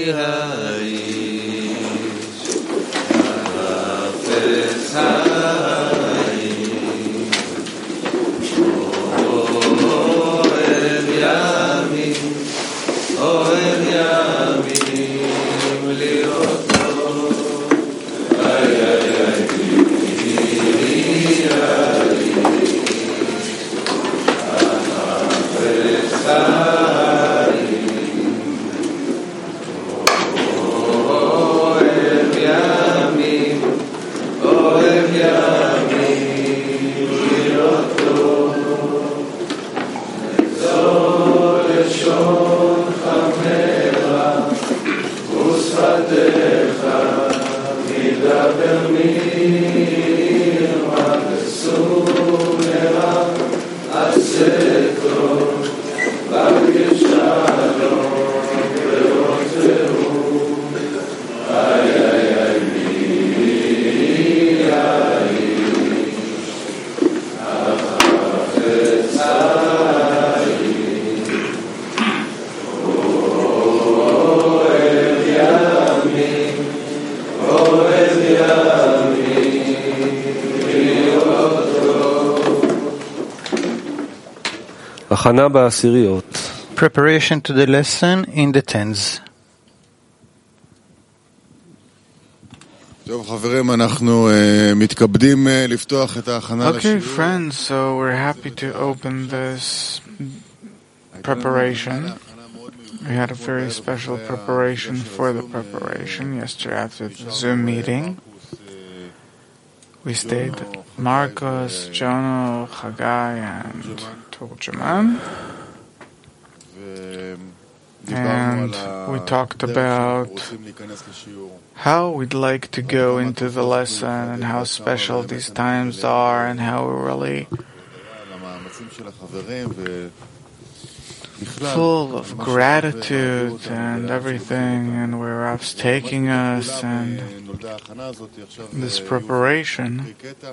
Preparation to the lesson in the tens. Okay, friends, so we're happy to open this preparation. We had a very special preparation for the preparation yesterday after the Zoom meeting. We stayed Marcos, Jono, Chagai, and Turjuman. And we talked about how we'd like to go into the lesson and how special these times are and how we're really full of gratitude and everything and where Rav's taking us, and this preparation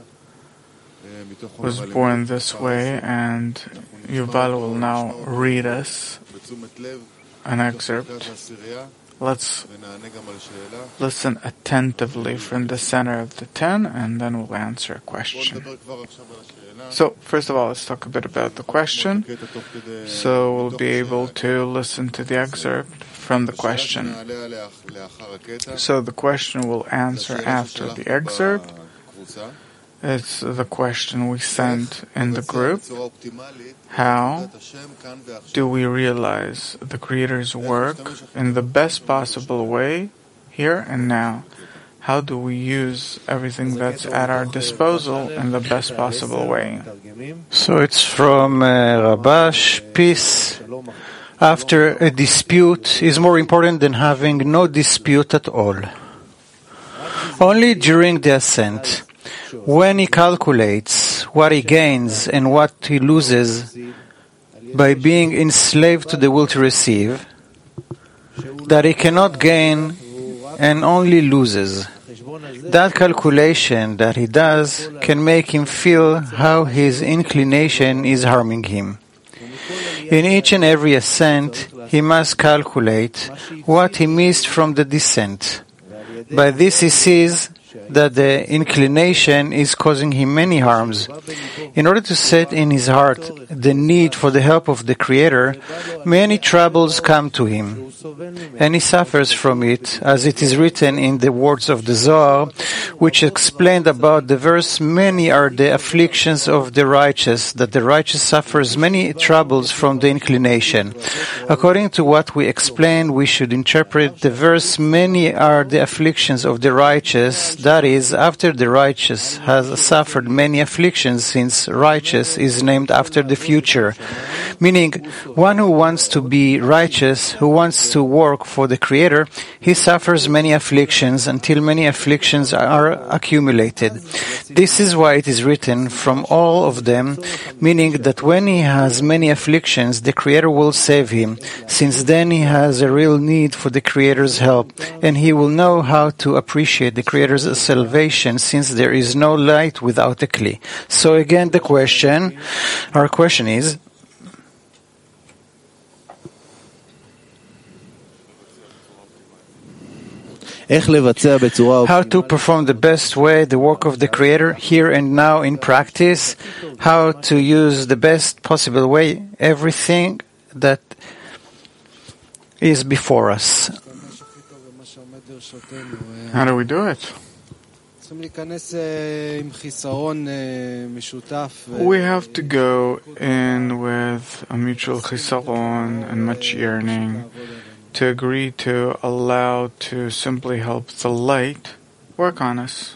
was born this way, and Yuval will now read us an excerpt. Let's listen attentively from the center of the 10, and then we'll answer a question. So, first of all, let's talk a bit about the question. So we'll be able to listen to the excerpt from the question. So the question we'll answer after the excerpt. It's the question we sent in the group. How do we realize the Creator's work in the best possible way, here and now? How do we use everything that's at our disposal in the best possible way? So it's from Rabash, peace after a dispute is more important than having no dispute at all. Only during the ascent, when he calculates what he gains and what he loses by being enslaved to the will to receive, that he cannot gain and only loses. That calculation that he does can make him feel how his inclination is harming him. In each and every ascent, he must calculate what he missed from the descent. By this he sees that the inclination is causing him many harms. In order to set in his heart the need for the help of the Creator, many troubles come to him, and he suffers from it, as it is written in the words of the Zohar, which explained about the verse, "Many are the afflictions of the righteous," that the righteous suffers many troubles from the inclination. According to what we explained, we should interpret the verse, "Many are the afflictions of the righteous," that is, after the righteous has suffered many afflictions, since righteous is named after the future. Meaning, one who wants to be righteous, who wants to work for the Creator, he suffers many afflictions until many afflictions are accumulated. This is why it is written, "From all of them," meaning that when he has many afflictions, the Creator will save him, since then he has a real need for the Creator's help, and he will know how to appreciate the Creator's salvation, since there is no light without a kli. So again, our question is, how to perform the best way the work of the Creator here and now in practice, how to use the best possible way everything that is before us. How do we do it? We have to go in with a mutual chisaron and much yearning to agree to allow to simply help the light work on us.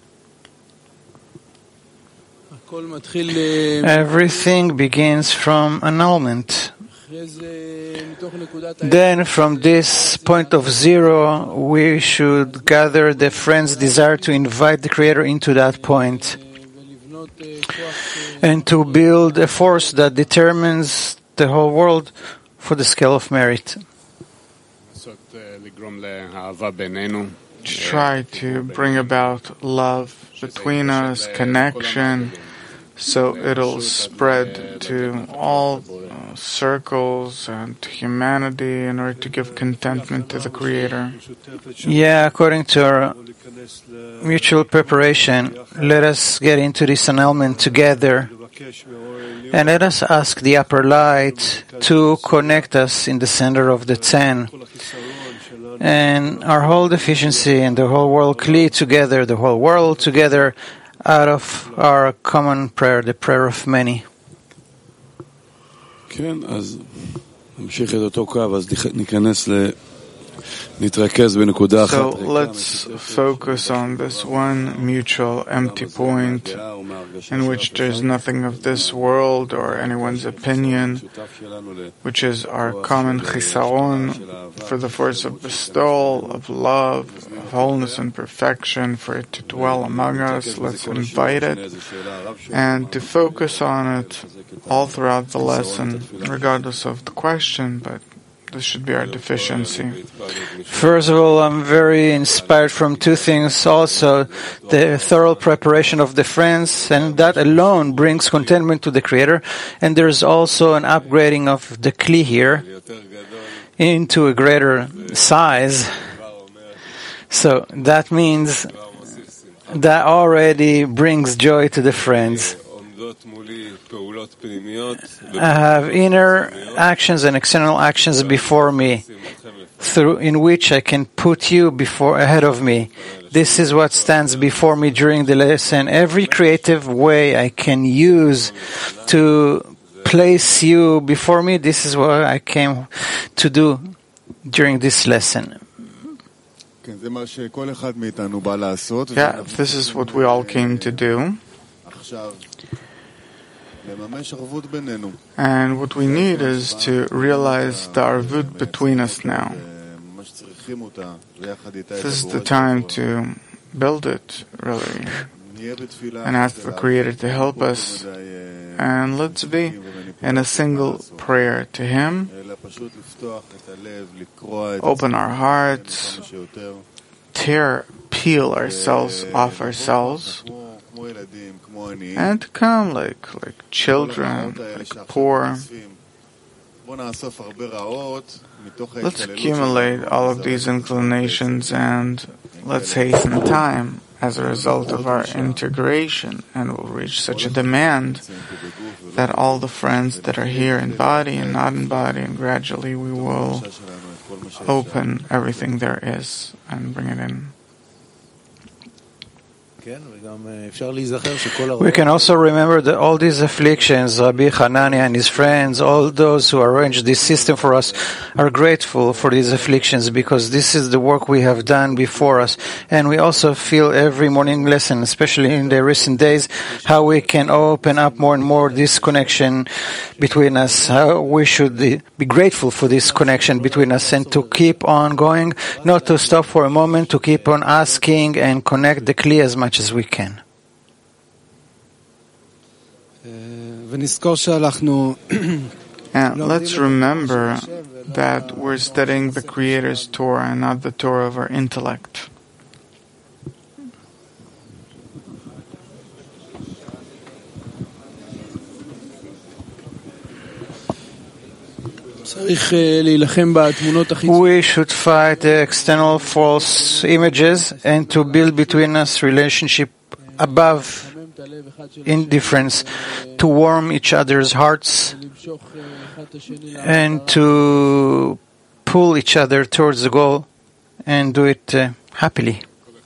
Everything begins from annulment. Then from this point of zero, we should gather the friend's desire to invite the Creator into that point and to build a force that determines the whole world for the scale of merit. Try to bring about love between us, connection, so it'll spread to all circles and humanity in order to give contentment to the Creator. Yeah, according to our mutual preparation, let us get into this annulment together and let us ask the upper light to connect us in the center of the 10. And our whole deficiency and the whole world Kli together, the whole world together, out of our common prayer, the prayer of many. So let's focus on this one mutual empty point in which there's nothing of this world or anyone's opinion, which is our common chisaron for the force of bestowal, of love, of wholeness and perfection, for it to dwell among us. Let's invite it and to focus on it all throughout the lesson, regardless of the question, but this should be our deficiency. First of all, I'm very inspired from two things. Also, the thorough preparation of the friends, and that alone brings contentment to the Creator. And there's also an upgrading of the Kli here into a greater size. So that means that already brings joy to the friends. I have inner actions and external actions before me, through in which I can put you ahead of me. This is what stands before me during the lesson. Every creative way I can use to place you before me, this is what I came to do during this lesson. Yeah, this is what we all came to do. And what we need is to realize the arvut between us now. This is the time to build it, really, and ask the Creator to help us. And let's be in a single prayer to Him. Open our hearts, peel ourselves off ourselves, and come like children, like poor. Let's accumulate all of these inclinations and let's hasten time as a result of our integration, and we'll reach such a demand that all the friends that are here in body and not in body, and gradually we will open everything there is and bring it in. We can also remember that all these afflictions, Rabbi Hanania and his friends, all those who arranged this system for us, are grateful for these afflictions because this is the work we have done before us. And we also feel every morning lesson, especially in the recent days, how we can open up more and more this connection between us, how we should be grateful for this connection between us and to keep on going, not to stop for a moment, to keep on asking and connect the Kli as much as we can. And let's remember that we're studying the Creator's Torah and not the Torah of our intellect. We should fight the external false images and to build between us relationship above indifference, to warm each other's hearts and to pull each other towards the goal and do it happily.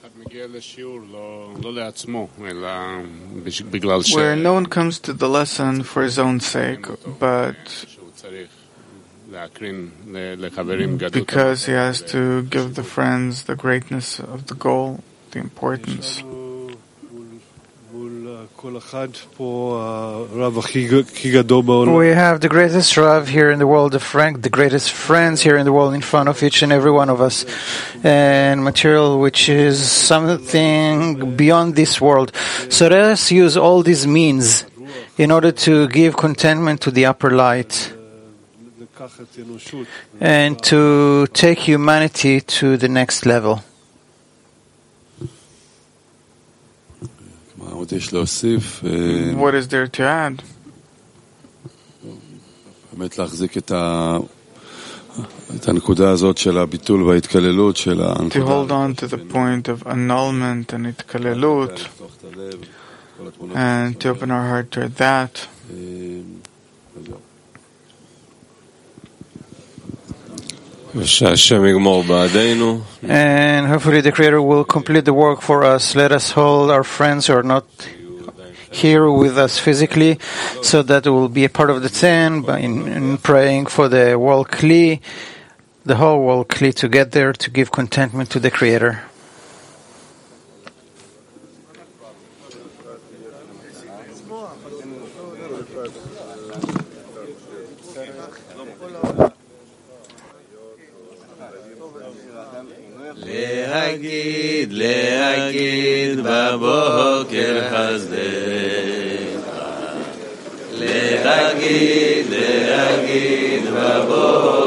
Where no one comes to the lesson for his own sake, but because he has to give the friends the greatness of the goal, the importance. We have the greatest Rav here in the world, the greatest friends here in the world in front of each and every one of us, and material which is something beyond this world. So let us use all these means in order to give contentment to the upper light and to take humanity to the next level. What is there to add? To hold on to the point of annulment and itkalelut, and to open our heart toward that. And hopefully the Creator will complete the work for us. Let us hold our friends who are not here with us physically, so that we will be a part of the 10 in praying for the world Kli, the whole world Kli, to get there, to give contentment to the Creator. להגיד בבוקר חסדך, להגיד בבוקר